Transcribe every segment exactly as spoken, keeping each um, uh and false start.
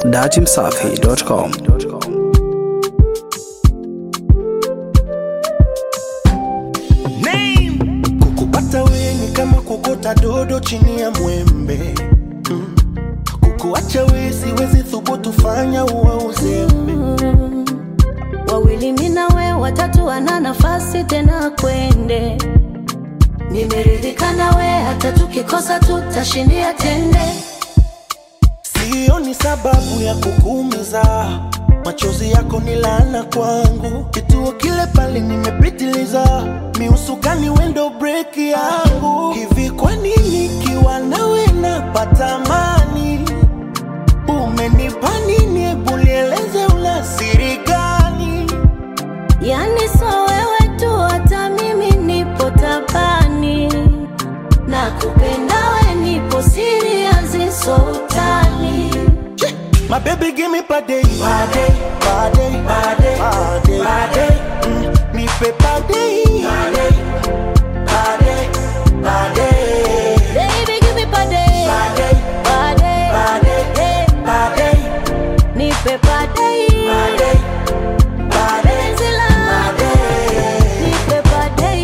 datimsafi dot com. Kukupata we ni kama kukota dodo chini ya mwembe. mm. Kukuacha we siwezi thubutu, fanya uwa uzembe. mm. Wawili mina we watatu wana nafasi tena kwende. Nimeridhika na we hata tukikosa tutashindia tende. Sio ni sababu ya kukuumiza, machozi yako ni laana kwangu. Kituo kile pale nimepitiliza, miusukani wendo break yangu. Hivi kwa nini kiwa nawe napata amani? Umenipa nini? Ebu nieleze una siri gani? Yani so wewe tu hata mimi nipo tabani. Nakupenda we nipo serious so utani. My baby give me pade, pade, pade, pade, pade, pade. Mm, me pe pade, pade, pade, pade. Baby give me pade, Pade, pade, pade, pade. nipe pade, Pade, pade, zila, pade. nipe pade.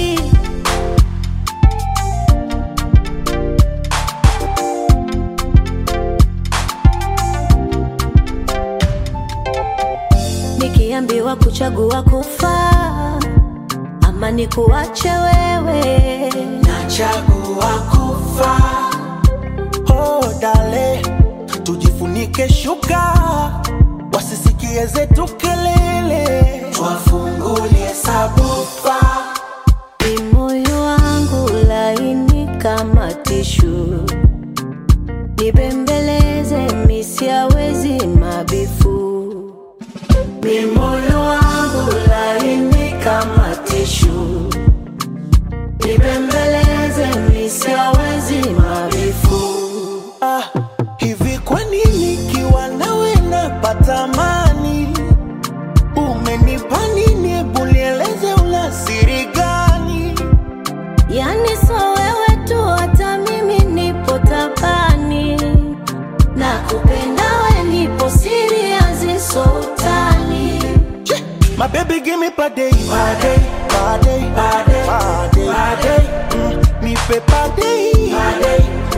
Nikiambiwa kuchagua kufa ama nikuache wewe, Nachagua kufa. Oh dale, tujifunike shuka, wasisikie zetu kelele, twafungulie sabufa. ni moyo wangu laini kama tishu. Nibembeleze misiawezi mabifu. Ni moyo wangu laini kama tishu. Nibembeleze misiawezi mabifu. Ah, hivi kwa nini kiwa nawe napata amani? Umenipa nini? Ebu nieleze una siri gani? Yani so wewe tu hata mimi nipo tabani. Nakupenda we nipo serious so utani. My baby give me pade, pade, pade, pade, pade, pade. Mm, me pe pade, pade,